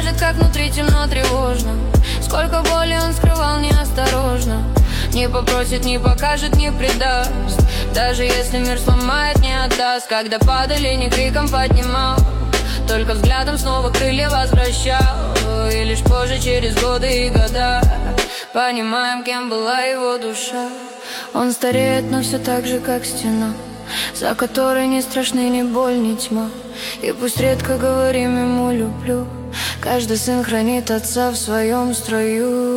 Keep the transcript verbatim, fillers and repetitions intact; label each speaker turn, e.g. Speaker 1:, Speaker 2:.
Speaker 1: скажет, как внутри темно, тревожно. Сколько боли он скрывал неосторожно. Не попросит, не покажет, не предаст. Даже если мир сломает, не отдаст. Когда падали, ни криком поднимал, только взглядом снова крылья возвращал. И лишь позже, через годы и года, понимаем, кем была его душа. Он стареет, но все так же, как стена, за которой не страшны ни боль, ни тьма. И пусть редко говорим ему люблю, каждый сын хранит отца в своем строю.